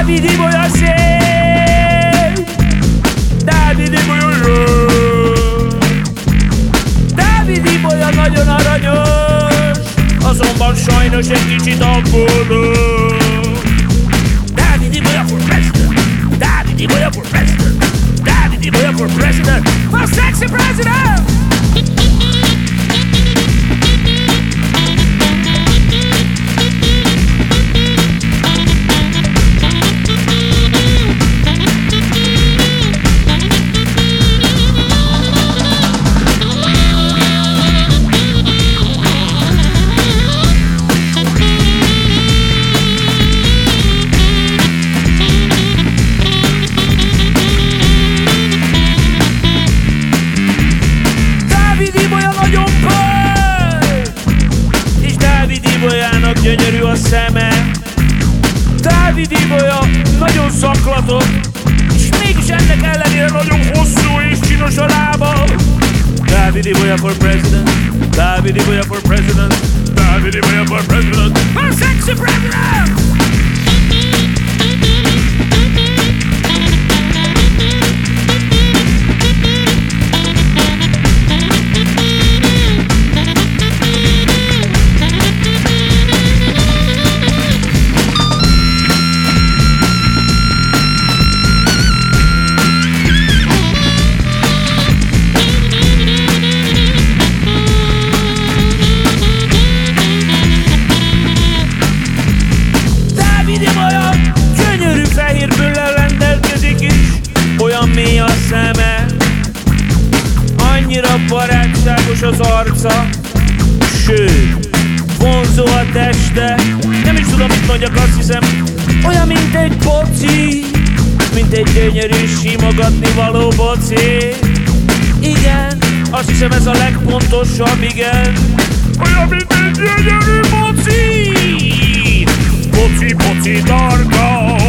Dávid Ibolya szép, Dávid Ibolya jó, Dávid Ibolya nagyon aranyos, azonban sajnos egy kicsit aggódó. Dávid Ibolya for president, Dávid Ibolya for president, Dávid Ibolya for president, for sexy president. Ibolyának gyönyörű a szeme, Dávid Ibolya nagyon szaklatott, és mégis ennek ellenére nagyon hosszú és csinos a lába. Dávid Ibolya for president, Dávid Ibolya for president, Dávid Ibolya for president, for sexy president. Gyönyörű fehér bőrrel rendelkezik is, olyan mély a szeme, annyira barátságos az arca, sőt, vonzó a teste. Nem is tudom, mit mondjak, azt hiszem, olyan, mint egy boci, mint egy gyönyörű simogatni való boci. Igen, azt hiszem, ez a legpontosabb, igen. Olyan, mint egy gyönyörű boci. Boci, boci, darka.